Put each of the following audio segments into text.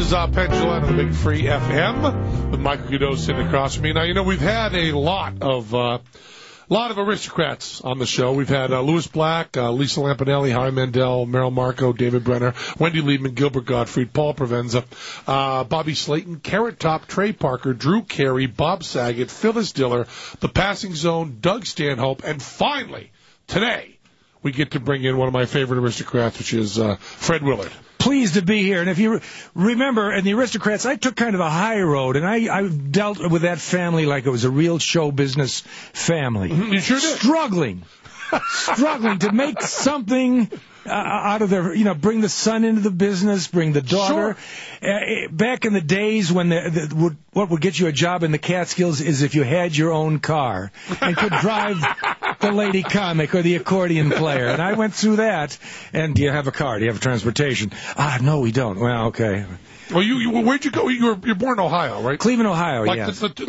is Pendulum on the Big Free FM with Michael Kudo sitting across from me. Now, we've had a lot of aristocrats on the show. We've had Louis Black, Lisa Lampanelli, Howie Mandel, Meryl Marco, David Brenner, Wendy Liebman, Gilbert Gottfried, Paul Provenza, Bobby Slayton, Carrot Top, Trey Parker, Drew Carey, Bob Saget, Phyllis Diller, The Passing Zone, Doug Stanhope, and finally, today, we get to bring in one of my favorite aristocrats, which is Fred Willard. Pleased to be here. And if you remember, in the Aristocrats, I took kind of a high road, and I dealt with that family like it was a real show business family. You sure did. Struggling to make something out of their, bring the son into the business, bring the daughter. Sure. Back in the days when what would get you a job in the Catskills is if you had your own car and could drive the lady comic or the accordion player. And I went through that. And do you have a car? Do you have transportation? No, we don't. Well, okay. Well, where'd you go? You're born in Ohio, right? Cleveland, Ohio, yeah.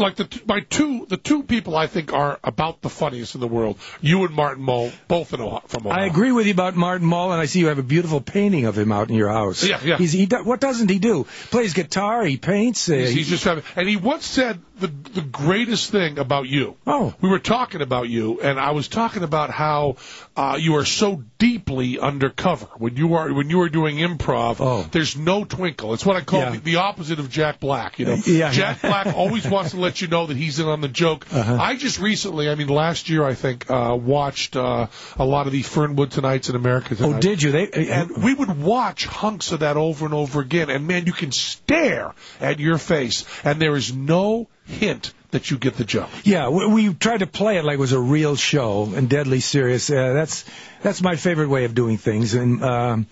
The two people I think are about the funniest in the world. You and Martin Mull, both from Ohio. I agree with you about Martin Mull, and I see you have a beautiful painting of him out in your house. Yeah. What doesn't he do? Plays guitar, he paints. He's just having. And he once said the greatest thing about you. Oh. We were talking about you, and I was talking about how you are so deeply undercover when you are doing improv. Oh. There's no twinkle. It's what I call the opposite of Jack Black. Jack Black always wants to let you know that he's in on the joke. Uh-huh. I just recently, last year, I think, watched a lot of the Fernwood Tonights in America Tonight. Oh, did you? And we would watch hunks of that over and over again, and man, you can stare at your face, and there is no hint that you get the joke. Yeah, we tried to play it like it was a real show and deadly serious. That's my favorite way of doing things. And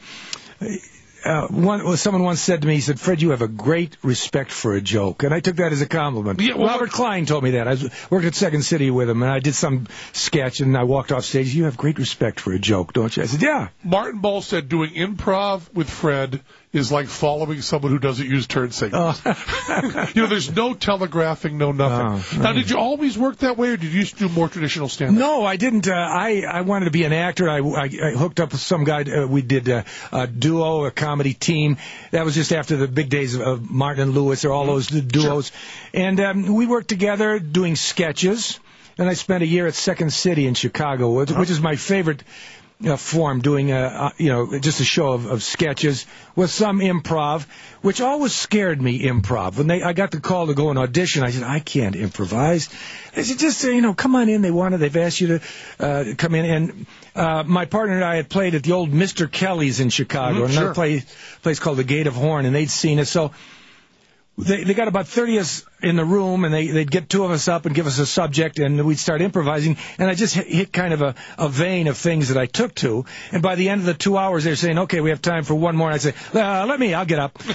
someone once said to me, he said, "Fred, you have a great respect for a joke," and I took that as a compliment. Yeah, well, Robert Klein told me that. I worked at Second City with him, and I did some sketch, and I walked off stage. "You have great respect for a joke, don't you?" I said, "Yeah." Martin Mull said doing improv with Fred is like following someone who doesn't use turn signals. There's no telegraphing, no nothing. Now, did you always work that way, or did you used to do more traditional stand-up? No, I didn't. I wanted to be an actor. I hooked up with some guy. We did a duo, a comedy team. That was just after the big days of Martin and Lewis, or all those duos. Sure. And we worked together doing sketches. And I spent a year at Second City in Chicago, which is my favorite form, doing just a show of sketches with some improv, which always scared me. Improv. When I got the call to go and audition, I said, I can't improvise. They said, just come on in. They've asked you to come in. And my partner and I had played at the old Mr. Kelly's in Chicago, another place called the Gate of Horn, and they'd seen us. So they got about 30 of us in the room, and they'd get two of us up and give us a subject, and we'd start improvising. And I just hit kind of a vein of things that I took to. And by the end of the 2 hours, they're saying, "Okay, we have time for one more." And I'd say, I'll get up.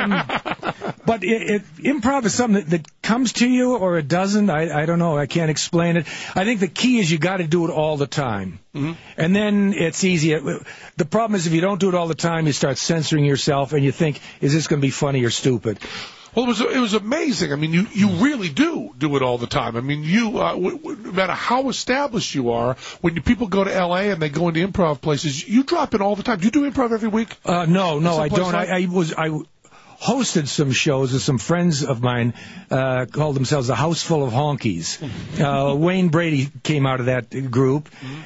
But improv is something that comes to you, or it doesn't. I don't know. I can't explain it. I think the key is you got to do it all the time. Mm-hmm. And then it's easy. The problem is if you don't do it all the time, you start censoring yourself, and you think, is this going to be funny or stupid? Well, it was amazing. I mean, you really do it all the time. I mean, no matter how established you are, when people go to L.A. and they go into improv places, you drop in all the time. Do you do improv every week? No, I don't. I hosted some shows with some friends of mine called themselves the House Full of Honkies. Wayne Brady came out of that group,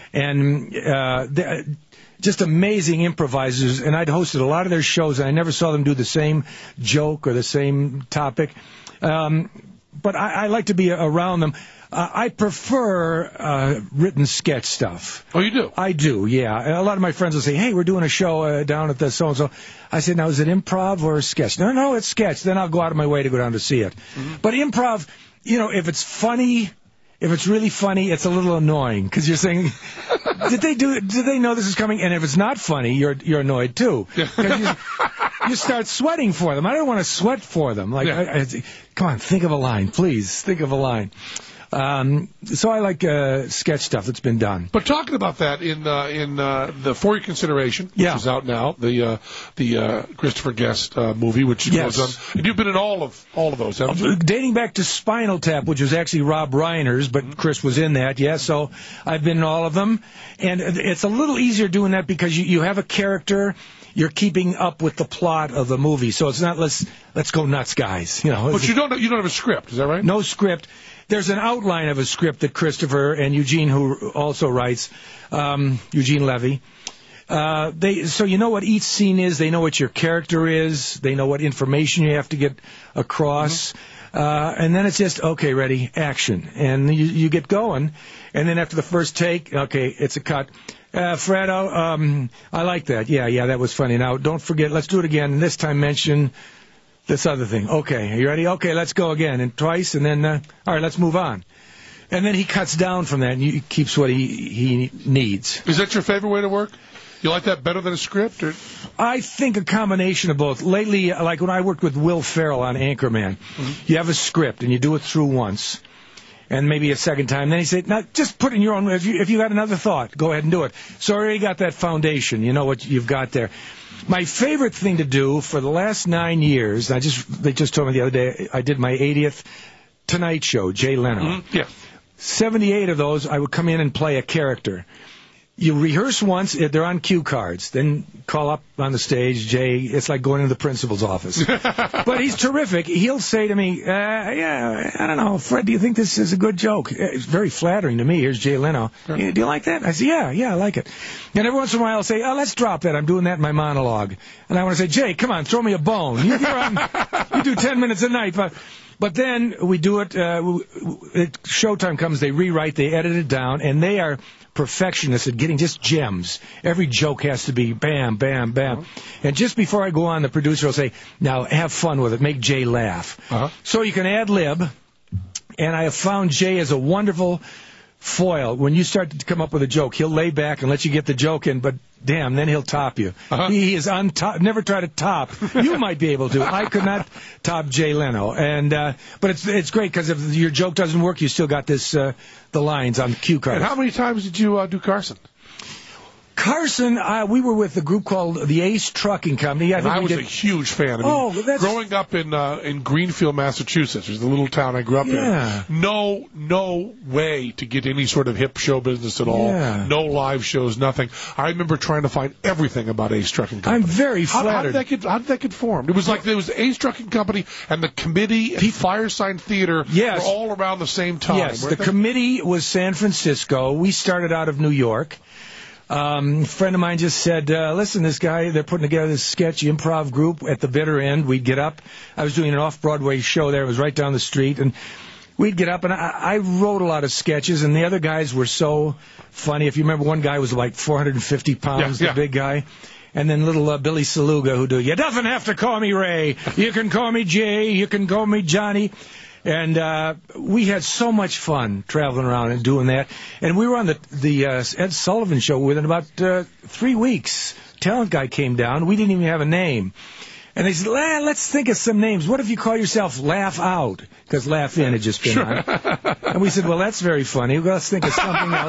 and just amazing improvisers, and I'd hosted a lot of their shows, and I never saw them do the same joke or the same topic. But I like to be around them. I prefer written sketch stuff. Oh, you do? I do, yeah. And a lot of my friends will say, "Hey, we're doing a show down at the so-and-so." I said, "Now, is it improv or sketch?" No, it's sketch. Then I'll go out of my way to go down to see it. Mm-hmm. But improv, if it's funny... If it's really funny, it's a little annoying because you're saying, "Did they know this is coming?" And if it's not funny, you're annoyed too because you start sweating for them. I don't want to sweat for them. Come on, think of a line, please. Think of a line. So I like sketch stuff that's been done. But talking about that in the For Your Consideration, which is out now, the Christopher Guest movie, which goes on. And you've been in all of those, haven't you? Dating back to Spinal Tap, which was actually Rob Reiner's, but Chris was in that. Yeah, so I've been in all of them, and it's a little easier doing that because you have a character. you're keeping up with the plot of the movie. So it's not let's go nuts, guys. But you don't have a script, is that right? No script. There's an outline of a script that Christopher and Eugene, who also writes, Eugene Levy. So you know what each scene is. They know what your character is. They know what information you have to get across. And then it's just, okay, ready, action. And you get going. And then after the first take, okay, it's a cut. Fredo, I like that. Yeah, that was funny. Now, don't forget, let's do it again. And this time mention this other thing. Okay, are you ready? Okay, let's go again. And twice, and then, all right, let's move on. And then he cuts down from that, and he keeps what he needs. Is that your favorite way to work? You like that better than a script? Or? I think a combination of both. Lately, like when I worked with Will Ferrell on Anchorman, you have a script, and you do it through once, and maybe a second time. Then he said, now, just put in your own, if you got another thought, go ahead and do it. So I already got that foundation. You know what you've got there. My favorite thing to do for the last 9 years, they just told me the other day, I did my 80th Tonight Show, Jay Leno. Yeah. 78 of those, I would come in and play a character. You rehearse once, they're on cue cards. Then call up on the stage, Jay. It's like going to the principal's office. But he's terrific. He'll say to me, yeah, I don't know, Fred, do you think this is a good joke? It's very flattering to me. Here's Jay Leno. Do you like that? I say, yeah, I like it. And every once in a while I'll say, let's drop that. I'm doing that in my monologue. And I want to say, Jay, come on, throw me a bone. You do 10 minutes a night. But then we do it, showtime comes, they rewrite, they edit it down, and they are perfectionists at getting just gems. Every joke has to be bam, bam, bam. And just before I go on, the producer will say, now have fun with it, make Jay laugh. So you can ad lib, and I have found Jay as a wonderful foil. When you start to come up with a joke, he'll lay back and let you get the joke in, but damn, then he'll top you. He is on top. Never try to top. You might be able to. I could not top Jay Leno. And but it's great because if your joke doesn't work, you still got this the lines on the cue cards. And how many times did you do Carson? Carson, we were with a group called the Ace Trucking Company. I was a huge fan. Growing up in Greenfield, Massachusetts, which is the little town I grew up in. No way to get any sort of hip show business at all. No live shows, nothing. I remember trying to find everything about Ace Trucking Company. I'm very flattered. How did that get formed? It was like there was Ace Trucking Company and the committee and Firesign Theater were all around the same time. Yes, the committee was San Francisco. We started out of New York. A friend of mine just said, listen, this guy, they're putting together this sketch improv group at the bitter end. We'd get up. I was doing an off-Broadway show there. It was right down the street. And we'd get up, and I wrote a lot of sketches, and the other guys were so funny. If you remember, one guy was like 450 pounds, the big guy. And then little Billy Saluga, who you doesn't have to call me Ray. You can call me Jay. You can call me Johnny. And we had so much fun traveling around and doing that. And we were on the Ed Sullivan Show within about 3 weeks. Talent guy came down. We didn't even have a name. And they said, let's think of some names. What if you call yourself Laugh Out? Because Laugh In had just been on. And we said, well, that's very funny. Let's think of something else.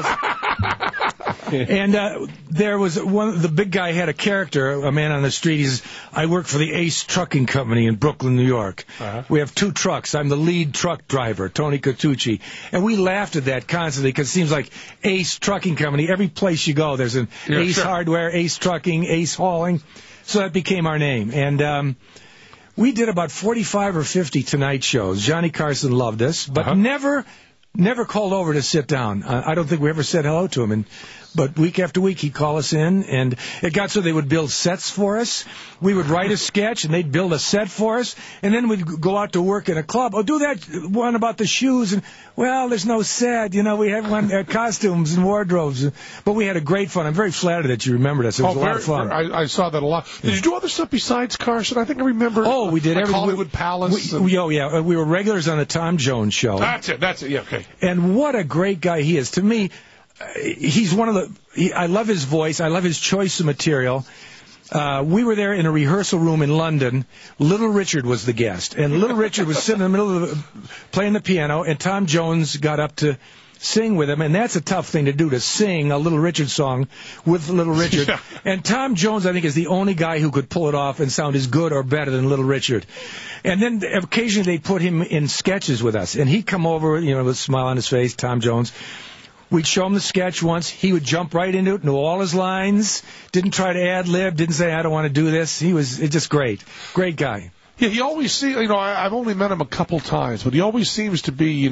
And there was the big guy had a character, a man on the street. He says, I work for the Ace Trucking Company in Brooklyn, New York. We have 2 trucks. I'm the lead truck driver, Tony Catucci. And we laughed at that constantly because it seems like Ace Trucking Company, every place you go, there's an Ace Hardware, Ace Trucking, Ace Hauling. So that became our name. And we did about 45 or 50 Tonight shows. Johnny Carson loved us, but never called over to sit down. I don't think we ever said hello to him. But week after week, he'd call us in, and it got so they would build sets for us. We would write a sketch, and they'd build a set for us, and then we'd go out to work in a club. Oh, do that one about the shoes, and, well, there's no set. We have one costumes and wardrobes. But we had a great fun. I'm very flattered that you remembered us. It was a lot of fun. I saw that a lot. Did you do other stuff besides Carson? I think I remember. Oh, we did like Hollywood Palace. We were regulars on the Tom Jones Show. That's it. Yeah, okay. And what a great guy he is. To me, he's one of I love his voice. I love his choice of material. We were there in a rehearsal room in London. Little Richard was the guest. And Little Richard was sitting in the middle of playing the piano, and Tom Jones got up to sing with him. And that's a tough thing to do, to sing a Little Richard song with Little Richard. And Tom Jones, I think, is the only guy who could pull it off and sound as good or better than Little Richard. And then occasionally they put him in sketches with us. And he'd come over, with a smile on his face, Tom Jones. We'd show him the sketch once. He would jump right into it, knew all his lines, didn't try to ad-lib, didn't say, I don't want to do this. It's just great. Great guy. Yeah, he always seems, I've only met him a couple times, but he always seems to be,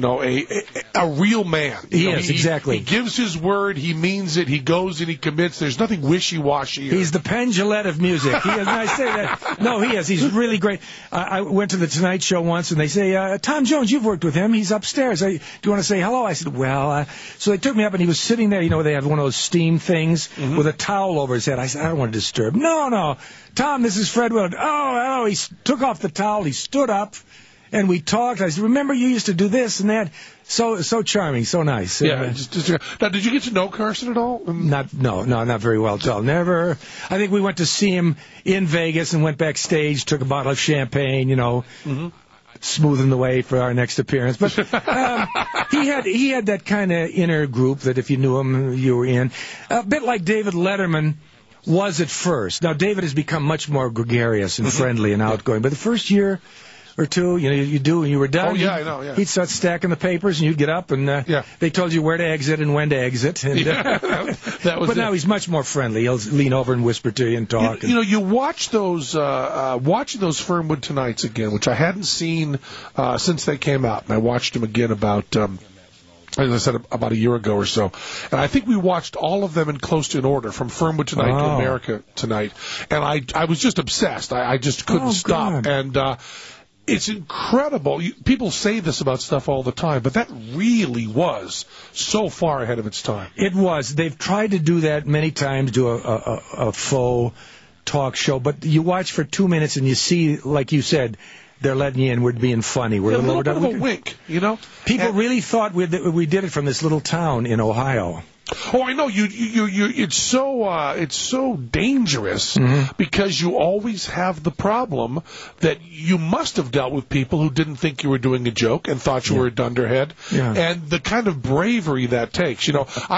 a real man. He is, exactly. He gives his word, he means it, he goes and he commits. There's nothing wishy-washy. He's the Penn Jillette of music. He is, and I say that. No, he is. He's really great. I went to the Tonight Show once, and they say, Tom Jones, you've worked with him. He's upstairs. Do you want to say hello? I said, well, so they took me up, and he was sitting there. They have one of those steam things with a towel over his head. I said, I don't want to disturb. No. Tom, this is Fred Willard. Oh, hello. He took off the towel. He stood up, and we talked. I said, remember you used to do this and that. So charming, so nice. Yeah. Now, did you get to know Carson at all? Not very well at all. Never. I think we went to see him in Vegas and went backstage, took a bottle of champagne, smoothing the way for our next appearance. But he had that kind of inner group that if you knew him, you were in. A bit like David Letterman was at first. Now, David has become much more gregarious and friendly and outgoing. But the first year or two, you do, and you were done. Oh, yeah, I know, yeah. He'd start stacking the papers, and you'd get up, and they told you where to exit and when to exit. And, but now he's much more friendly. He'll lean over and whisper to you and talk. You watch those, watching those Fernwood Tonights again, which I hadn't seen since they came out. And I watched them again about... as I said, about a year ago or so. And I think we watched all of them in close to an order, from Fernwood Tonight to America Tonight. And I was just obsessed. I just couldn't stop. God. And it's incredible. People say this about stuff all the time, but that really was so far ahead of its time. It was. They've tried to do that many times, do a faux talk show. But you watch for 2 minutes and you see, like you said, they're letting you in. We're being funny. We're a little bit of a wink, People really thought we did it from this little town in Ohio. Oh, I know. It's so dangerous because you always have the problem that you must have dealt with people who didn't think you were doing a joke and thought you were a dunderhead, and the kind of bravery that takes.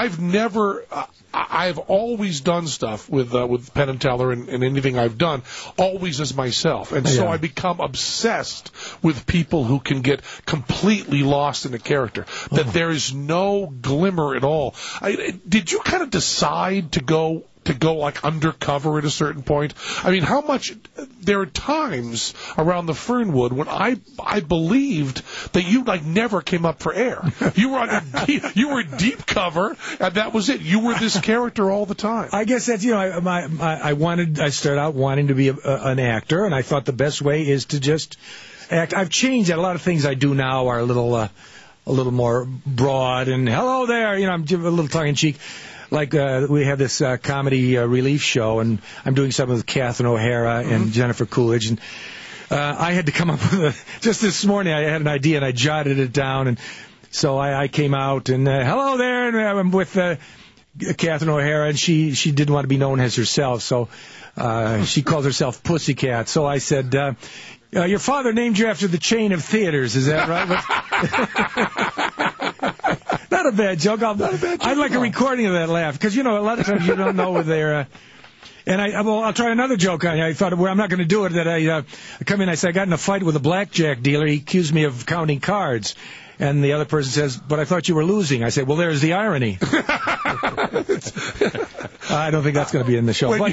I've always done stuff with Penn and Teller and anything I've done, always as myself. And so I become obsessed with people who can get completely lost in a character, that there is no glimmer at all. Did you kind of decide to go like undercover at a certain point? I mean, there are times around the Fernwood when I believed that you never came up for air. You were deep cover, and that was it. You were this character all the time. I guess that's, I started out wanting to be an actor, and I thought the best way is to just act. I've changed that. A lot of things I do now are a little more broad and hello there, I'm a little tongue-in-cheek. Like we have this comedy relief show, and I'm doing something with Catherine O'Hara and Jennifer Coolidge, and I had to come up with just this morning I had an idea and I jotted it down, and so I came out and hello there, and I'm with Catherine O'Hara, and she didn't want to be known as herself, so she called herself Pussycat. So I said, your father named you after the chain of theaters, is that right? Not a bad joke. I'd like a recording of that laugh, because, a lot of times you don't know whether they're... And I'll try another joke on you. I thought, well, I'm not going to do it. That I come in, I say, I got in a fight with a blackjack dealer. He accused me of counting cards. And the other person says, but I thought you were losing. I said, well, there's the irony. I don't think that's going to be in the show. When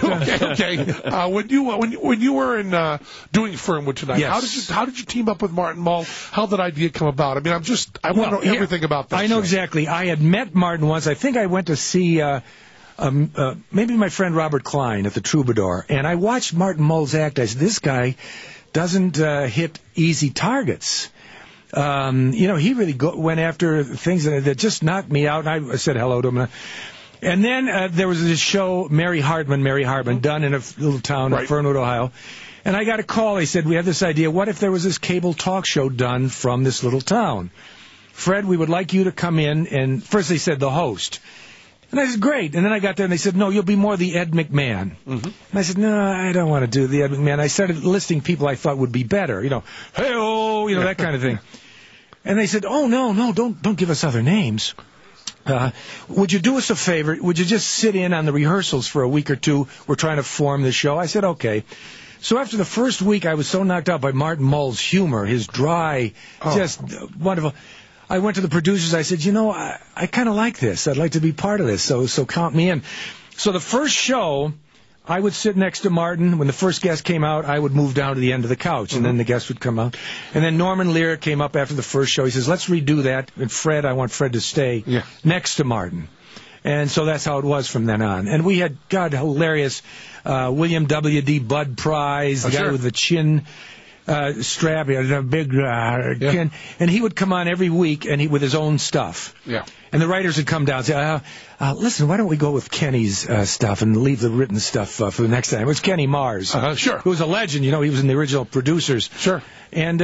you were in doing Fernwood Tonight, how did you team up with Martin Mull? How did that idea come about? I mean, I want to know everything about that. I know exactly. I had met Martin once. I think I went to see maybe my friend Robert Klein at the Troubadour, and I watched Martin Mull's act. I said, this guy doesn't hit easy targets. He really went after things that just knocked me out, and I said hello to him. And then there was this show, Mary Hardman, done in a little town in Fernwood, Ohio. And I got a call. They said, we have this idea. What if there was this cable talk show done from this little town? Fred, we would like you to come in. And first they said the host. And I said, great. And then I got there, and they said, no, you'll be more the Ed McMahon. And I said, no, I don't want to do the Ed McMahon. I started listing people I thought would be better. Hey-oh, that kind of thing. And they said, oh, no, don't give us other names. Would you do us a favor? Would you just sit in on the rehearsals for a week or two? We're trying to form the show. I said, okay. So after the first week, I was so knocked out by Martin Mull's humor, his dry, just wonderful. I went to the producers. I said, I kind of like this. I'd like to be part of this. So count me in. So the first show, I would sit next to Martin. When the first guest came out, I would move down to the end of the couch, and then the guest would come out. And then Norman Lear came up after the first show. He says, let's redo that. And I want Fred to stay next to Martin. And so that's how it was from then on. And we had, hilarious William W.D. Bud Prize, the guy with the chin strap, he had a big chin, and he would come on every week and with his own stuff. Yeah. And the writers would come down and say, listen, why don't we go with Kenny's stuff and leave the written stuff for the next time? It was Kenny Mars. Sure. Who was a legend, he was in the original producers. Sure. And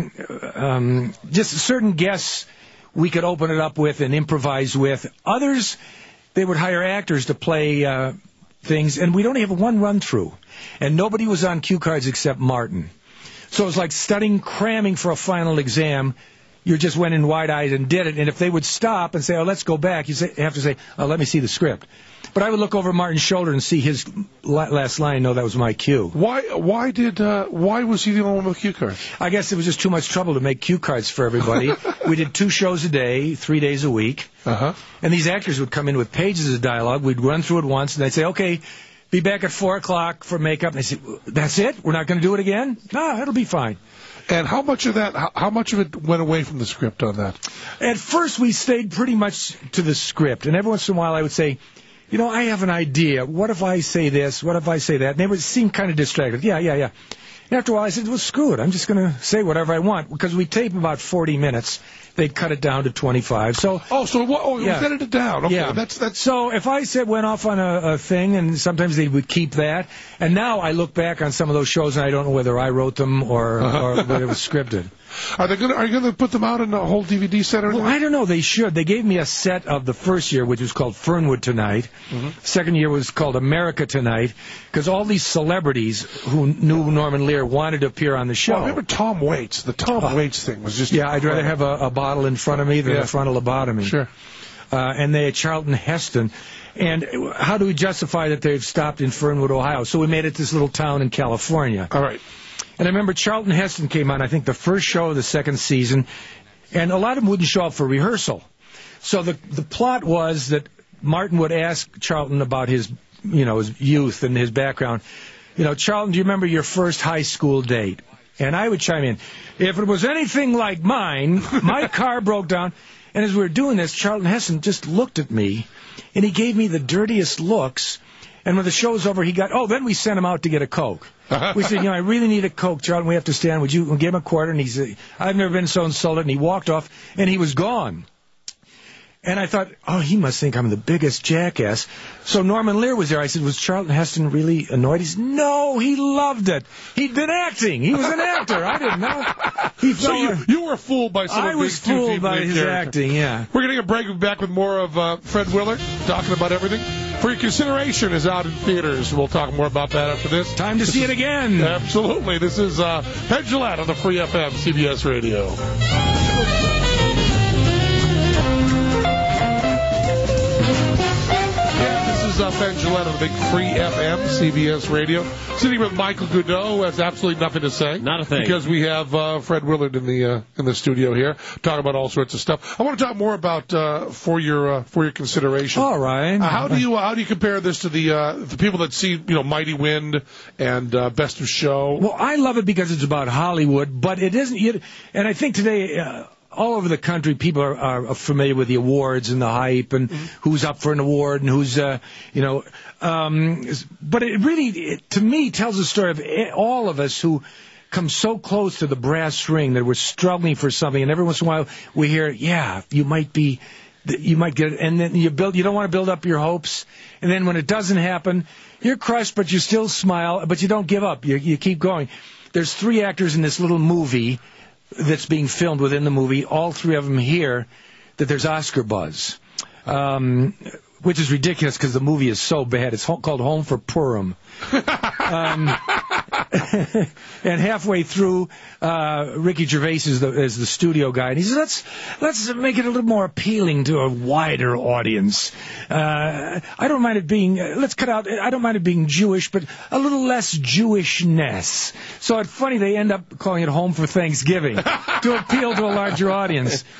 just certain guests we could open it up with and improvise with. Others, they would hire actors to play things, and we'd only have one run-through. And nobody was on cue cards except Martin. So it was like studying, cramming for a final exam. You just went in wide-eyed and did it. And if they would stop and say, let's go back, you have to say, let me see the script. But I would look over Martin's shoulder and see his last line. No, that was my cue. Why was he the only one with cue cards? I guess it was just too much trouble to make cue cards for everybody. We did 2 shows a day, 3 days a week. And these actors would come in with pages of dialogue. We'd run through it once, and they'd say, okay, be back at 4 o'clock for makeup. And they said, that's it? We're not going to do it again? No, it'll be fine. And how much of it went away from the script on that? At first, we stayed pretty much to the script. And every once in a while, I would say, I have an idea. What if I say this? What if I say that? And they would seem kind of distracted. Yeah. After a while, I said, well, screw it. I'm just going to say whatever I want. Because we tape about 40 minutes. They'd cut it down to 25. So you edited it down. Okay, yeah. That's. So if I went off on a thing, and sometimes they would keep that. And now I look back on some of those shows, and I don't know whether I wrote them or whether it was scripted. Are you going to put them out in a whole DVD set or anything? Well, I don't know. They should. They gave me a set of the first year, which was called Fernwood Tonight. Second year was called America Tonight, because all these celebrities who knew Norman Lear wanted to appear on the show. Well, I remember Tom Waits. The Tom Waits thing was just... Yeah, I'd rather have a bottle in front of me than a frontal lobotomy. Sure. And they had Charlton Heston. And how do we justify that they've stopped in Fernwood, Ohio? So we made it this little town in California. All right. And I remember Charlton Heston came on, I think, the first show of the second season, and a lot of them wouldn't show up for rehearsal. So the plot was that Martin would ask Charlton about his youth and his background. Charlton, do you remember your first high school date? And I would chime in, if it was anything like mine, my car broke down. And as we were doing this, Charlton Heston just looked at me, and he gave me the dirtiest looks. And when the show was over, then we sent him out to get a Coke. We said, I really need a Coke, Charlton. We have to stand. Would you give him a quarter? And he said, I've never been so insulted. And he walked off, and he was gone. And I thought, he must think I'm the biggest jackass. So Norman Lear was there. I said, was Charlton Heston really annoyed? He said, no, he loved it. He'd been acting. He was an actor. I didn't know. So you were fooled by some of his I was fooled by his acting, yeah. We're going to get a break. We'll be back with more of Fred Willard talking about everything. For Your Consideration is out in theaters. We'll talk more about that after this. Time to see it again. Absolutely. This is Penn Jillette on the Free FM CBS Radio. Penn Jillette on the big Free FM, CBS Radio. Sitting with Michael Goudeau, who has absolutely nothing to say. Not a thing. Because we have Fred Willard in the studio here, talking about all sorts of stuff. I want to talk more about For Your Consideration. All right. How do you compare this to the people that see Mighty Wind and Best of Show? Well, I love it because it's about Hollywood, but it isn't. And I think today. All over the country, people are familiar with the awards and the hype and who's up for an award and who's, but it really, to me, tells the story of all of us who come so close to the brass ring that we're struggling for something, and every once in a while we hear, you might get it, and then you don't want to build up your hopes, and then when it doesn't happen, you're crushed, but you still smile, but you don't give up, you keep going. There's 3 actors in this little movie that's being filmed within the movie, all 3 of them hear that there's Oscar buzz, which is ridiculous because the movie is so bad. It's called Home for Purim. And halfway through, Ricky Gervais is the studio guy, and he says, let's make it a little more appealing to a wider audience. I don't mind it being, let's cut out, I don't mind it being Jewish, but a little less Jewishness. So it's funny, they end up calling it Home for Thanksgiving to appeal to a larger audience.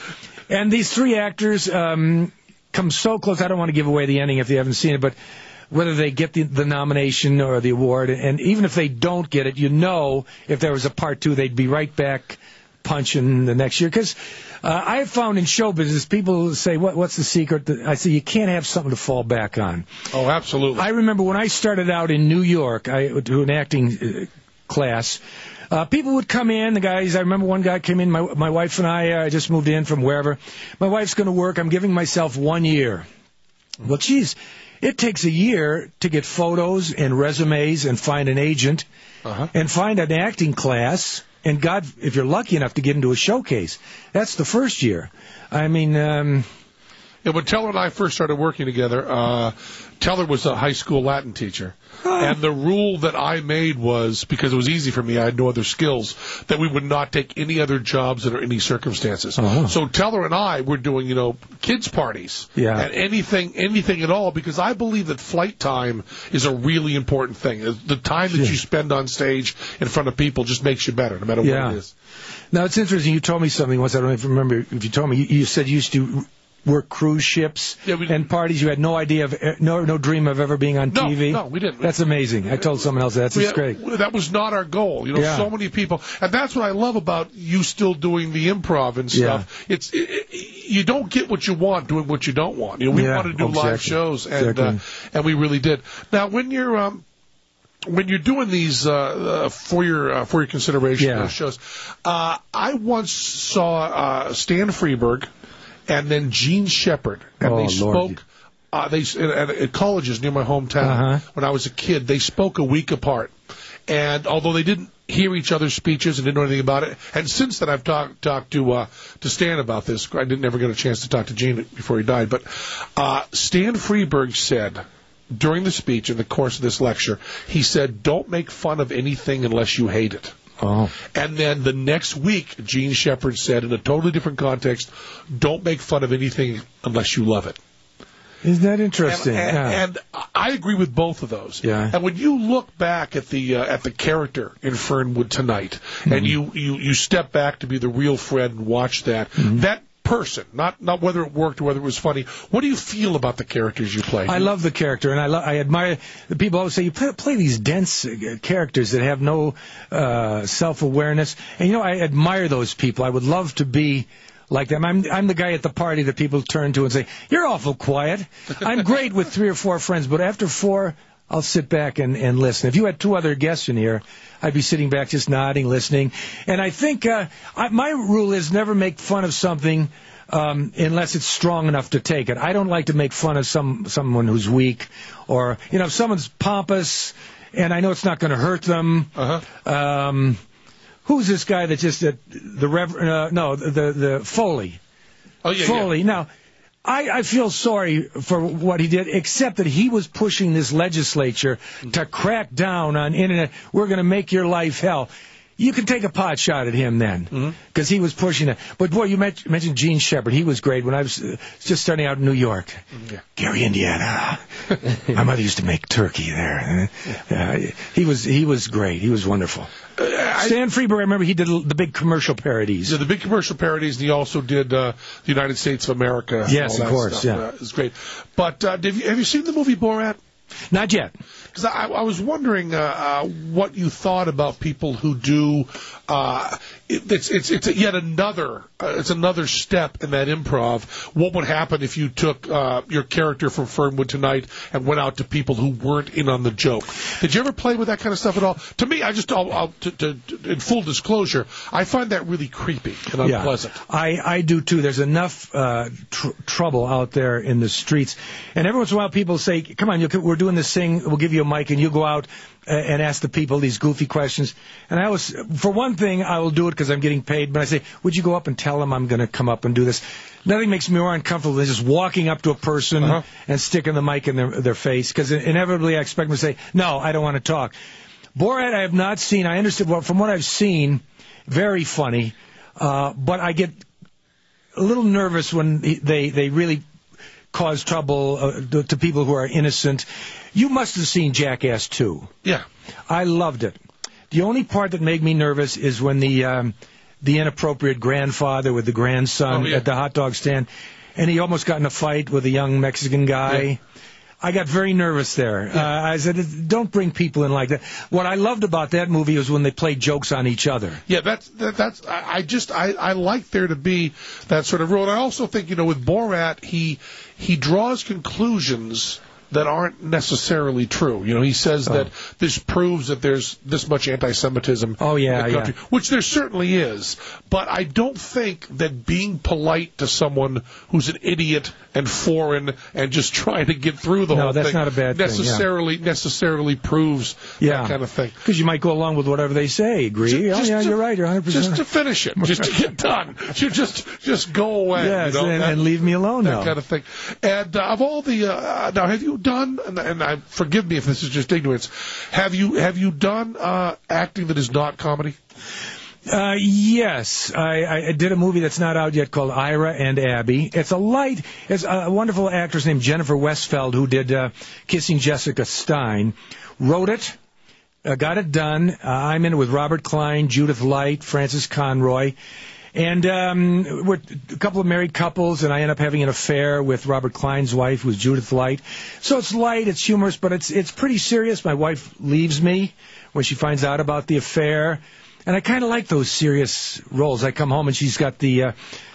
And these three actors come so close. I don't want to give away the ending if you haven't seen it, but whether they get the nomination or the award, and even if they don't get it, you know if there was a part two, they'd be right back punching the next year. Because I have found in show business, people say, what's the secret? I say, you can't have something to fall back on. Oh, absolutely. I remember when I started out in New York, I would do an acting class. People would come in, the guys, I remember one guy came in, my wife and I just moved in from wherever. My wife's going to work, I'm giving myself 1 year. Well, geez, it takes a year to get photos and resumes and find an agent and find an acting class. And God, if you're lucky enough to get into a showcase, that's the first year. I mean, yeah, when Teller and I first started working together, Teller was a high school Latin teacher. And the rule that I made was, because it was easy for me, I had no other skills, that we would not take any other jobs under any circumstances. So Teller and I were doing, kids' parties. Yeah. And anything at all, because I believe that flight time is a really important thing. The time that you spend on stage in front of people just makes you better, no matter what it is. Now, it's interesting. You told me something once. I don't even remember if you told me. You said you used to work cruise ships and parties. You had no idea of no dream of ever being on TV. No, we didn't. That's amazing. I told someone else that's great. That was not our goal. So many people, and that's what I love about you still doing the improv and stuff. You don't get what you want doing what you don't want. We want to do live shows, and we really did. Now, when you're doing these for your consideration those shows, I once saw Stan Freberg and then Gene Shepard, and they spoke. At colleges near my hometown when I was a kid. They spoke a week apart, and although they didn't hear each other's speeches and didn't know anything about it, and since then I've talked to Stan about this. I didn't ever get a chance to talk to Gene before he died, but Stan Freberg said during the speech in the course of this lecture, he said, "Don't make fun of anything unless you hate it." And then the next week, Gene Shepard said, in a totally different context, "Don't make fun of anything unless you love it." Isn't that interesting? And I agree with both of those. Yeah. And when you look back at the character in Fernwood Tonight, and you step back to be the real Fred and watch that, that person, not whether it worked or whether it was funny, what do you feel about the characters you play? I love the character, and I admire the people always say you play these dense characters that have no self-awareness, and I admire those people. I would love to be like them. I'm the guy at the party that people turn to and say, "You're awful quiet." I'm great with 3 or 4 friends, but after 4, I'll sit back and listen. If you had 2 other guests in here, I'd be sitting back just nodding, listening. And I think my rule is never make fun of something unless it's strong enough to take it. I don't like to make fun of someone who's weak, or if someone's pompous and I know it's not going to hurt them. Who's this guy that just the Reverend? The Foley. Oh yeah, Foley. Yeah. Now, I feel sorry for what he did, except that he was pushing this legislature to crack down on internet. We're going to make your life hell. You can take a pot shot at him then, because he was pushing it. But, boy, you mentioned Gene Shepard. He was great when I was just starting out in New York. Gary, Indiana. My mother used to make turkey there. He was great. He was wonderful. Stan Freberg, I remember he did the big commercial parodies. Yeah, the big commercial parodies, and he also did the United States of America. Yes, of course, stuff. It was great. But have you seen the movie Borat? Not yet. Because I was wondering what you thought about people who do. It's yet another. It's another step in that improv. What would happen if you took your character from Fernwood Tonight and went out to people who weren't in on the joke? Did you ever play with that kind of stuff at all? To me, in full disclosure, I find that really creepy and unpleasant. I do too. There's enough trouble out there in the streets, and every once in a while people say, "Come on, we're doing this thing. We'll give you a mic, and you go out and ask the people these goofy questions." And for one thing, I will do it because I'm getting paid. But I say, "Would you go up and tell them I'm going to come up and do this?" Nothing makes me more uncomfortable than just walking up to a person and sticking the mic in their face, because inevitably I expect them to say, "No, I don't want to talk." Borat, I have not seen. I understand. Well, from what I've seen, very funny. But I get a little nervous when they really cause trouble to people who are innocent. You must have seen Jackass 2. Yeah. I loved it. The only part that made me nervous is when the the inappropriate grandfather with the grandson at the hot dog stand, and he almost got in a fight with a young Mexican guy. Yeah. I got very nervous there. I said, don't bring people in like that. What I loved about that movie was when they played jokes on each other. Yeah, I like there to be that sort of role. And I also think, with Borat, he draws conclusions that aren't necessarily true. He says that this proves that there's this much anti-Semitism in the country, which there certainly is. But I don't think that being polite to someone who's an idiot and foreign and just trying to get through the whole that's thing not a bad necessarily proves that kind of thing. Because you might go along with whatever they say. Agree? You're right. You're 100%. Just to finish it. Just to get done. You just go away. Yes, and leave me alone now. That kind of thing. And of all the now, have you done, and forgive me if this is just ignorance, have you done acting that is not comedy? Yes, I did a movie that's not out yet called Ira and Abby. It's a wonderful actress named Jennifer Westfeld who did Kissing Jessica Stein, wrote it, got it done. I'm in it with Robert Klein, Judith Light, Francis Conroy. And we're a couple of married couples, and I end up having an affair with Robert Klein's wife, who's Judith Light. So it's light, it's humorous, but it's pretty serious. My wife leaves me when she finds out about the affair, and I kind of like those serious roles. I come home and she's got the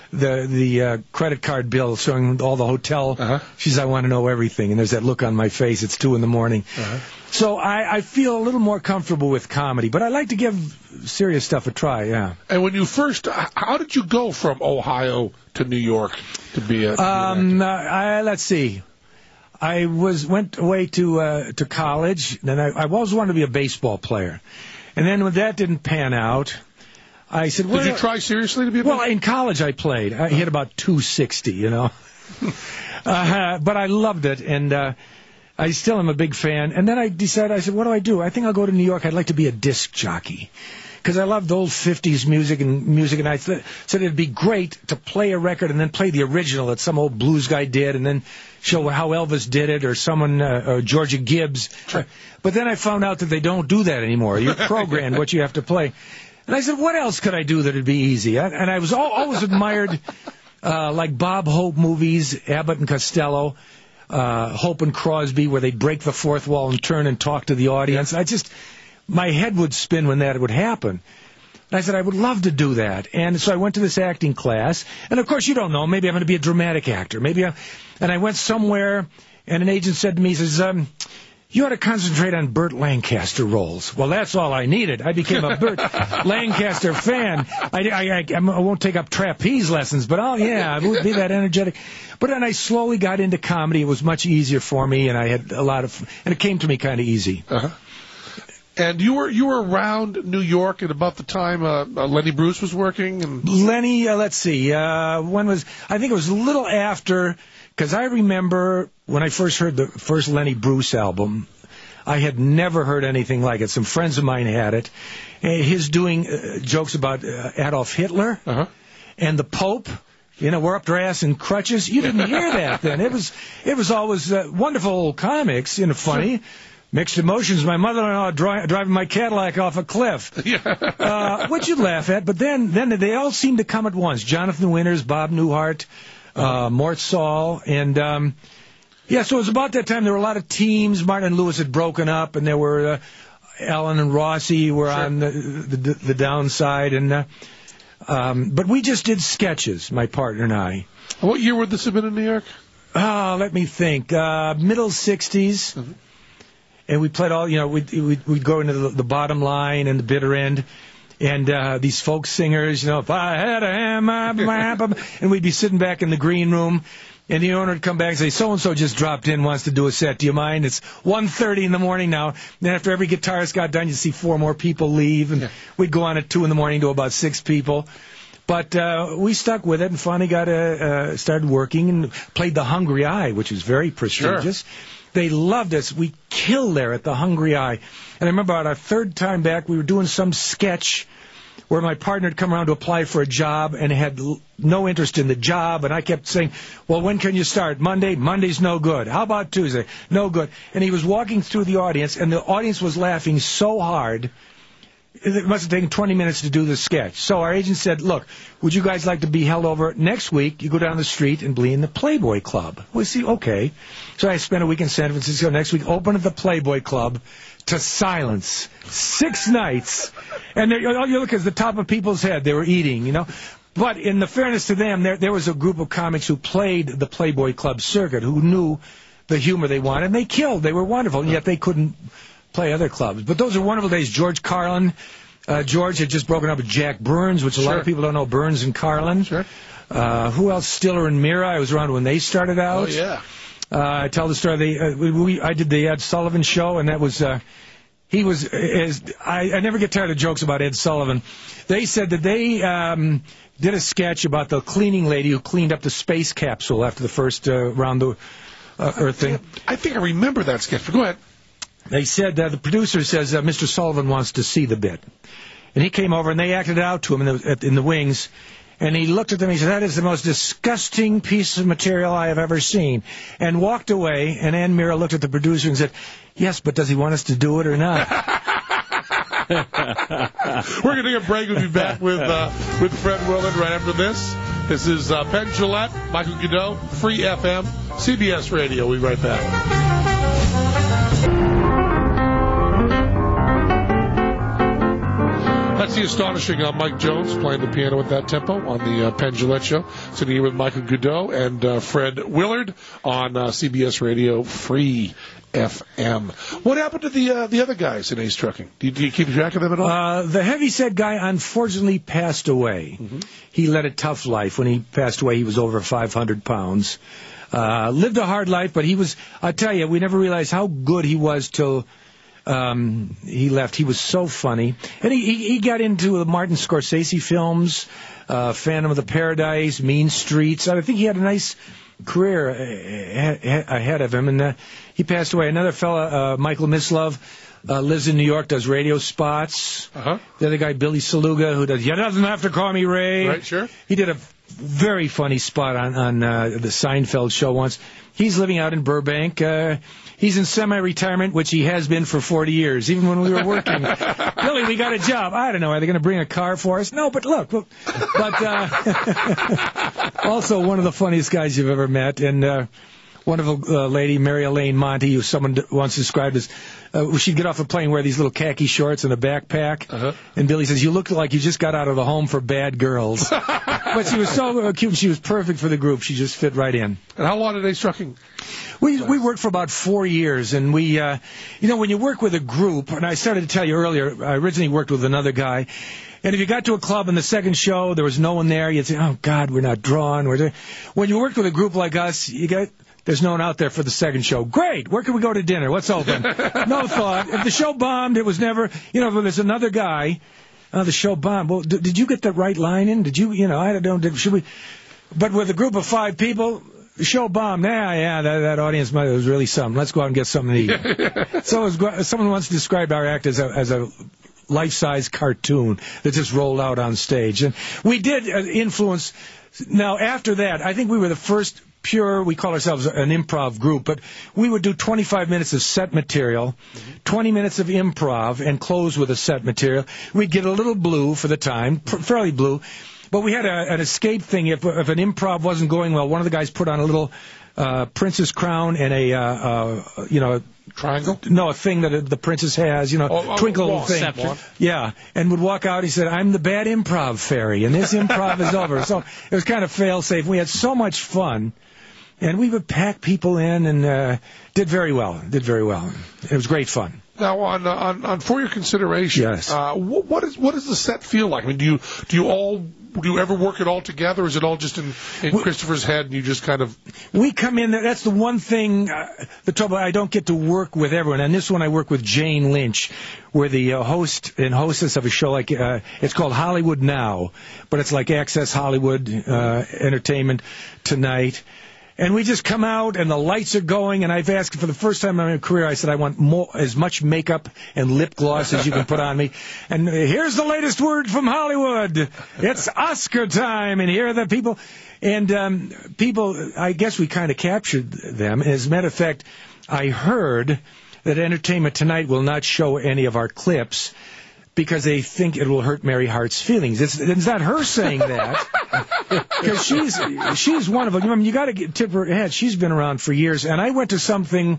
credit card bill showing all the hotel. She says, I want to know everything, and there's that look on my face. It's 2 a.m. So I feel a little more comfortable with comedy, but I like to give serious stuff a try, yeah. And when you first, how did you go from Ohio to New York to be a actor? Let's see. I went away to college, and I always wanted to be a baseball player. And then when that didn't pan out, I said, did you try seriously to be a baseball player? Well, in college I played. I hit about 260, but I loved it, and I still am a big fan. And then I said, what do? I think I'll go to New York. I'd like to be a disc jockey. Because I loved old 50s music, and I said it'd be great to play a record and then play the original that some old blues guy did, and then show how Elvis did it, or someone, or Georgia Gibbs. But then I found out that they don't do that anymore. You're programmed what you have to play. And I said, what else could I do that would be easy? And I was always admired, like Bob Hope movies, Abbott and Costello, Hope and Crosby, where they'd break the fourth wall and turn and talk to the audience. My head would spin when that would happen. And I said, I would love to do that. And so I went to this acting class. And, of course, you don't know. Maybe I'm going to be a dramatic actor. And I went somewhere, and an agent said to me, he says, you ought to concentrate on Burt Lancaster roles. Well, that's all I needed. I became a Burt Lancaster fan. I won't take up trapeze lessons, but I would be that energetic. But then I slowly got into comedy. It was much easier for me, and I had and it came to me kind of easy. And you were around New York at about the time Lenny Bruce was working? And Lenny, let's see, I think it was a little after, because I remember when I first heard the first Lenny Bruce album, I had never heard anything like it. Some friends of mine had it. His doing jokes about Adolf Hitler and the Pope. We're up their ass in crutches. You didn't hear that then. It was always wonderful comics, funny. Mixed emotions. My mother-in-law driving my Cadillac off a cliff, which you'd laugh at. But then they all seemed to come at once. Jonathan Winters, Bob Newhart, Mort Saul, and so it was about that time. There were a lot of teams. Martin and Lewis had broken up, and there were Alan and Rossi were on the downside, and but we just did sketches, my partner and I. What year would this have been in New York? Let me think. Middle 60s. And we played all, we'd go into the bottom line and the bitter end. And these folk singers, if I had a hammer, and we'd be sitting back in the green room. And the owner would come back and say, so-and-so just dropped in, wants to do a set. Do you mind? It's 1:30 in the morning now. And then after every guitarist got done, you'd see 4 more people leave. And we'd go on at 2 in the morning to about 6 people. But we stuck with it and finally started working and played the Hungry Eye, which is very prestigious. They loved us. We killed there at the Hungry Eye. And I remember on our 3rd time back, we were doing some sketch where my partner had come around to apply for a job and had no interest in the job. And I kept saying, well, when can you start? Monday? Monday's no good. How about Tuesday? No good. And he was walking through the audience, and the audience was laughing so hard. it must have taken 20 minutes to do the sketch. So our agent said, look, would you guys like to be held over next week? You go down the street and be in the Playboy Club. We see, okay. So I spent a week in San Francisco. Next week, open at the Playboy Club to silence. 6 nights. And all you look at the top of people's head. They were eating, you know. But in the fairness to them, there was a group of comics who played the Playboy Club circuit, who knew the humor they wanted, and they killed. They were wonderful, and yet they couldn't play other clubs. But those are wonderful days. George Carlin. George had just broken up with Jack Burns, which a lot of people don't know, Burns and Carlin. Sure. Who else? Stiller and Mira. I was around when they started out. Oh, yeah. I tell the story. I did the Ed Sullivan Show, and that was... I never get tired of jokes about Ed Sullivan. They said that they did a sketch about the cleaning lady who cleaned up the space capsule after the first round the Earth thing. I think I remember that sketch, but go ahead. They said, the producer says, Mr. Sullivan wants to see the bit. And he came over, and they acted it out to him in the wings. And he looked at them, and he said, that is the most disgusting piece of material I have ever seen. And walked away, and Ann Mira looked at the producer and said, yes, but does he want us to do it or not? We're going to take a break. We'll be back with Fred Willard right after this. This is Penn Jillette, Michael Goudeau, Free FM, CBS Radio. We'll be right back. That's the astonishing Mike Jones playing the piano with that tempo on the Penn Jillette Show. Sitting here with Michael Goudeau and Fred Willard on CBS Radio Free FM. What happened to the other guys in Ace Trucking? Do you keep track of them at all? The heavyset guy unfortunately passed away. Mm-hmm. He led a tough life. When he passed away, he was over 500 pounds. Lived a hard life, but I tell you, we never realized how good he was till he left. He was so funny. And he got into the Martin Scorsese films, Phantom of the Paradise, Mean Streets. I think he had a nice career ahead of him, and he passed away. Another fella, Michael Mislove, lives in New York, does radio spots. Uh-huh. The other guy, Billy Saluga, who does You Doesn't Have to Call Me Ray. Right, sure. He did a very funny spot on the Seinfeld show once. He's living out in Burbank. He's in semi-retirement, which he has been for 40 years, even when we were working. Billy, we got a job. I don't know. Are they going to bring a car for us? No, but look. But also one of the funniest guys you've ever met. And wonderful lady, Mary Elaine Monty, who someone once described as, she'd get off a plane, wear these little khaki shorts and a backpack. Uh-huh. And Billy says, you look like you just got out of the home for bad girls. But she was so cute, and she was perfect for the group. She just fit right in. And how long did Ace Trucking? We worked for about 4 years, and we, when you work with a group, and I started to tell you earlier, I originally worked with another guy, and if you got to a club in the second show, there was no one there, you'd say, oh, God, we're not drawn. When you worked with a group like us, there's no one out there for the second show. Great. Where can we go to dinner? What's open? No thought. If the show bombed, it was never, if there's another guy, the show bombed. Well, did you get the right line in? Did you, I don't know, should we? But with a group of 5 people, the show bombed. That audience was really something. Let's go out and get something to eat. So someone once described our act as a life-size cartoon that just rolled out on stage. And we did influence. Now, after that, I think we were the first we call ourselves an improv group, but we would do 25 minutes of set material, 20 minutes of improv, and close with a set material. We'd get a little blue for the time, fairly blue, but we had an escape thing. If an improv wasn't going well, one of the guys put on a little princess crown and a triangle? No, a thing that the princess has, twinkle thing. Scepter. Yeah, and would walk out. He said, I'm the bad improv fairy, and this improv is over. So it was kind of fail-safe. We had so much fun. And we would pack people in and did very well. It was great fun. Now, on for your consideration, yes. What does the set feel like? I mean, do you ever work it all together, or is it all just in Christopher's head and you just kind of... We come in, that's the one thing, the trouble, I don't get to work with everyone. And this one I work with Jane Lynch. We're the host and hostess of a show like, it's called Hollywood Now, but it's like Access Hollywood Entertainment Tonight. And we just come out, and the lights are going, and I've asked for the first time in my career, I said, I want as much makeup and lip gloss as you can put on me. And here's the latest word from Hollywood. It's Oscar time, and here are the people. And people, I guess we kind of captured them. As a matter of fact, I heard that Entertainment Tonight will not show any of our clips because they think it will hurt Mary Hart's feelings. It's not her saying that, because she's one of them. I mean, you got to tip her head. She's been around for years. And I went to something,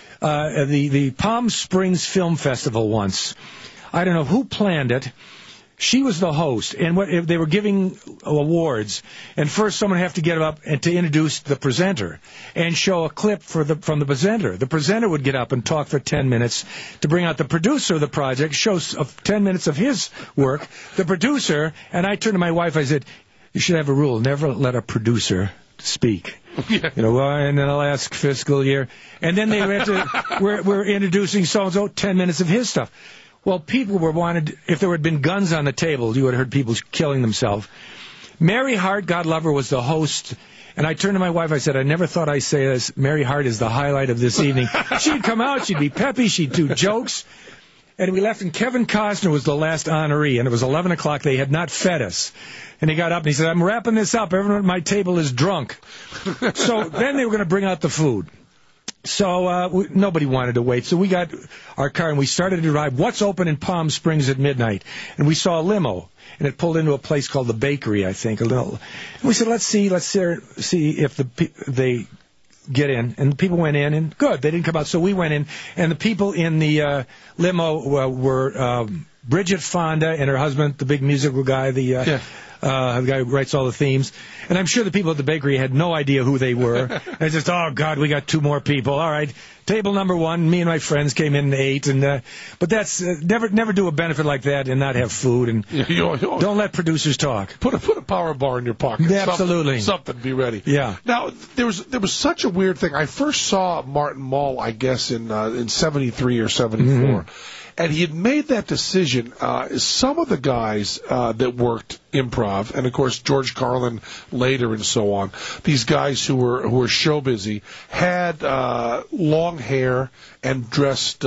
the Palm Springs Film Festival once. I don't know who planned it. She was the host, and they were giving awards. And first, someone had to get up and to introduce the presenter and show a clip from the presenter. The presenter would get up and talk for 10 minutes to bring out the producer of the project, show 10 minutes of his work. The producer, and I turned to my wife. I said, "You should have a rule: never let a producer speak." Yeah. You know, well, in the last fiscal year, and then they went to we're introducing so and so, 10 minutes of his stuff. Well, people wanted, if there had been guns on the table, you would have heard people killing themselves. Mary Hart, God love her, was the host. And I turned to my wife, I said, I never thought I'd say this. Mary Hart is the highlight of this evening. She'd come out, she'd be peppy, she'd do jokes. And we left, and Kevin Costner was the last honoree, and it was 11 o'clock. They had not fed us. And he got up and he said, I'm wrapping this up. Everyone at my table is drunk. So then they were going to bring out the food. So nobody wanted to wait. So we got our car and we started to drive. What's open in Palm Springs at midnight? And we saw a limo, and it pulled into a place called the Bakery, I think. And we said, let's see if they get in. And the people went in, and good, they didn't come out. So we went in, and the people in the limo were Bridget Fonda and her husband, the big musical guy, the guy who writes all the themes. And I'm sure the people at the Bakery had no idea who they were. They just, oh, God, we got 2 more people. All right, table number 1, me and my friends came in and ate. But that's never do a benefit like that and not have food. And don't let producers talk. Put a power bar in your pocket. Yeah, absolutely. Something, be ready. Yeah. Now, there was such a weird thing. I first saw Martin Mull, I guess, in 73 or 74. Mm-hmm. And he had made that decision. Some of the guys that worked improv, and of course George Carlin later and so on, these guys who were show busy, had long hair and dressed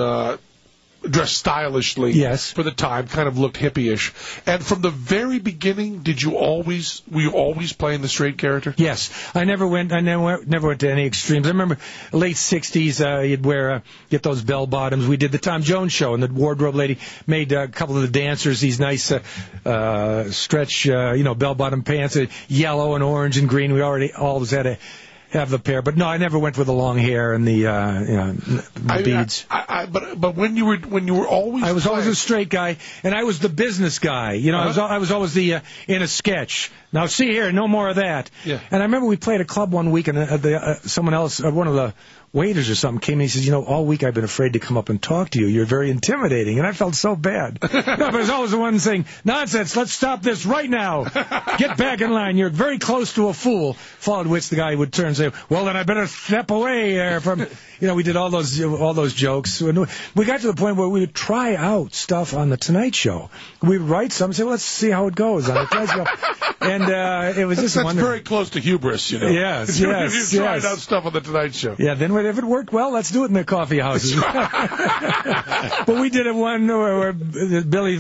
stylishly. Yes. For the time, kind of looked hippie-ish. And from the very beginning, were you always playing the straight character? Yes. I never went to any extremes. I remember late 60s, you'd get those bell bottoms. We did the Tom Jones show, and the wardrobe lady made a couple of the dancers these nice stretch, bell bottom pants, yellow and orange and green. We always had to have the pair, but no, I never went with the long hair and the beads. But when you were always, I was always a straight guy, and I was the business guy. I was always the in a sketch. Now see here, no more of that. Yeah. And I remember we played a club one week, and someone else, one of the waiters or something came in and he says, all week I've been afraid to come up and talk to you. You're very intimidating. And I felt so bad. No, but I was always the one saying, nonsense, let's stop this right now. Get back in line. You're very close to a fool. Followed which the guy would turn and say, well, then I better step away from, we did all those jokes. We got to the point where we would try out stuff on The Tonight Show. We would write something and say, well, let's see how it goes on The Tonight Show. And it was just wonderful. That's very close to hubris, Yes, yes. You tried out stuff on The Tonight Show. Yeah, then if it worked well, let's do it in the coffee houses. But we did it one where Billy,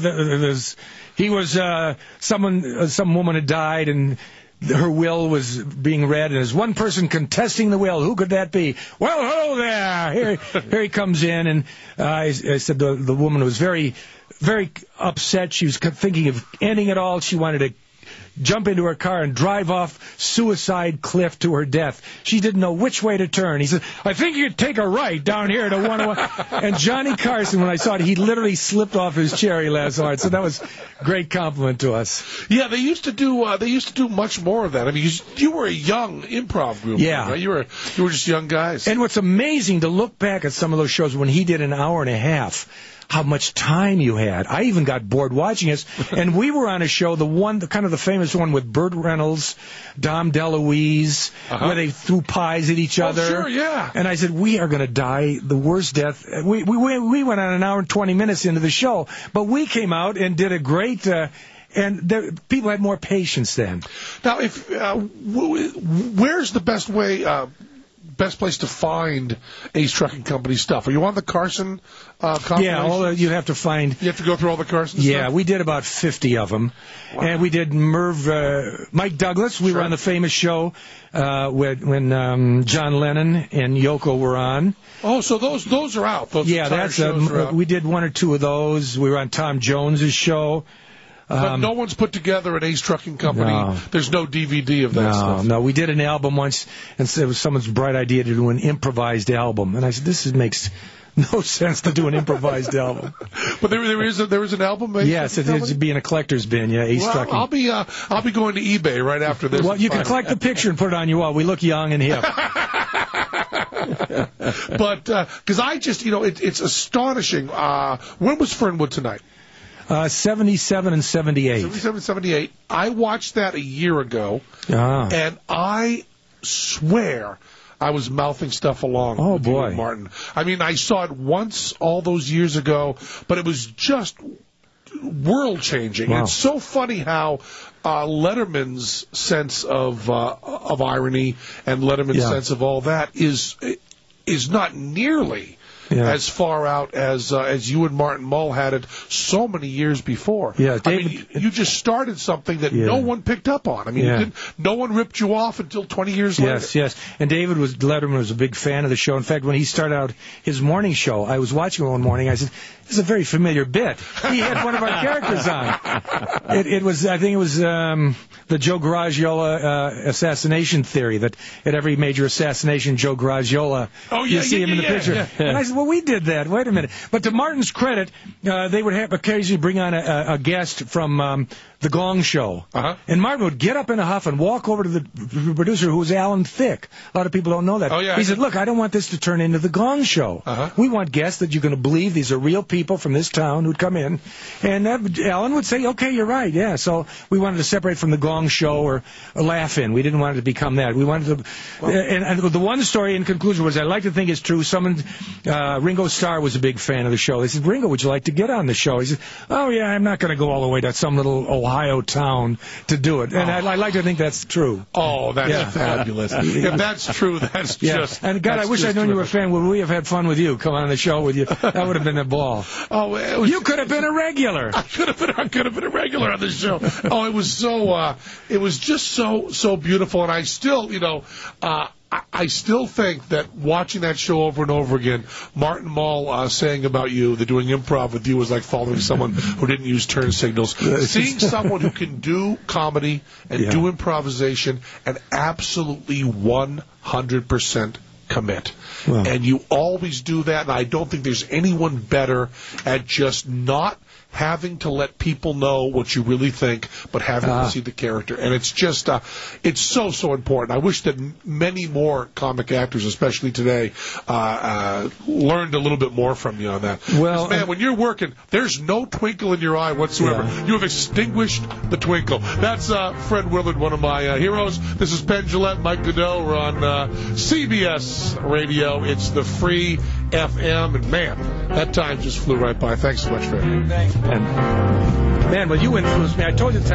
some woman had died, and her will was being read, and there's one person contesting the will. Who could that be? Well, hello there. Here he comes in, and I said the woman was very, very upset. She was thinking of ending it all. She wanted to jump into her car and drive off suicide cliff to her death. She didn't know which way to turn. He said, I think you could take a right down here to 101. And Johnny Carson, when I saw it, he literally slipped off his chair. He laughed so hard. So that was a great compliment to us. Yeah, they used to do much more of that. I mean, you were a young improv group. Yeah. Right? You were just young guys. And what's amazing to look back at some of those shows when he did an hour and a half, how much time you had. I even got bored watching us. And we were on a show, the famous one with Burt Reynolds, Dom DeLuise, where they threw pies at each other. Sure, yeah. And I said, we are going to die the worst death. We went on an hour and 20 minutes into the show, but we came out and did a great... and people had more patience then. Now, where's the best way... best place to find Ace Trucking Company stuff? Are you on the Carson compilations? Yeah, you have to find. You have to go through all the Carson stuff? Yeah, we did about 50 of them. Wow. And we did Mike Douglas. We were on the famous show when John Lennon and Yoko were on. Oh, so those are out. Those shows are out. We did one or two of those. We were on Tom Jones's show. But no one's put together an Ace Trucking Company. No. There's no DVD of that stuff. No, we did an album once, and it was someone's bright idea to do an improvised album. And I said, this makes no sense to do an improvised album. But there is an album. Yes, it'd be in a collector's bin. Yeah, Ace Trucking. I'll be going to eBay right after this. Well, you can collect the picture and put it on your wall. We look young and hip. But because I just, it's astonishing. When was Fernwood Tonight? 77 and 78. 77 and 78. I watched that a year ago, and I swear I was mouthing stuff along. Oh, with boy. Martin. I mean, I saw it once all those years ago, but it was just world-changing. Wow. It's so funny how Letterman's sense of irony and Letterman's sense of all that is not nearly as far out as you and Martin Mull had it so many years before. Yeah, David, I mean, you just started something that no one picked up on. I mean, no one ripped you off until 20 years later. Yes. And Letterman was a big fan of the show. In fact, when he started out his morning show, I was watching it one morning. I said, "This is a very familiar bit." He had one of our characters on. It was the Joe Garagiola assassination theory, that at every major assassination, Joe Garagiola, you see him in the picture. Yeah. And I said, well, we did that. Wait a minute. But to Martin's credit, they would have occasionally bring on a guest from the Gong Show. Uh-huh. And Martin would get up in a huff and walk over to the producer, who was Alan Thicke. A lot of people don't know that. Oh, yeah, he said, look, I don't want this to turn into the Gong Show. Uh-huh. We want guests that you're going to believe these are real people from this town who'd come in. And Alan would say, okay, you're right, yeah. So we wanted to separate from the Gong Show or Laugh In. We didn't want it to become that. We wanted to... and the one story in conclusion was, I like to think it's true, Ringo Starr was a big fan of the show. They said, Ringo, would you like to get on the show? He said, oh, yeah, I'm not going to go all the way to some little Ohio town to do it. And I like to think that's true. Oh, that's fabulous. If that's true, that's just... And God, I wish I'd known you were a fan. Would we have had fun with you? Come on the show with you. That would have been a ball. Oh, you could have been a regular. I could have been a regular on this show. Oh, it was so... it was just so beautiful. And I still, I still think that watching that show over and over again, Martin Mull saying about you that doing improv with you was like following someone who didn't use turn signals. Seeing someone who can do comedy and do improvisation and absolutely 100% commit. Wow. And you always do that, and I don't think there's anyone better at just not having to let people know what you really think, but having to see the character. And it's just, it's so important. I wish that many more comic actors, especially today, learned a little bit more from you on that. Well, man, when you're working, there's no twinkle in your eye whatsoever. Yeah. You have extinguished the twinkle. That's Fred Willard, one of my heroes. This is Penn Jillette, Mike Godot. We're on CBS Radio. It's the free FM. And, man, that time just flew right by. Thanks so much, Fred. And, man, well, you influenced me. I told you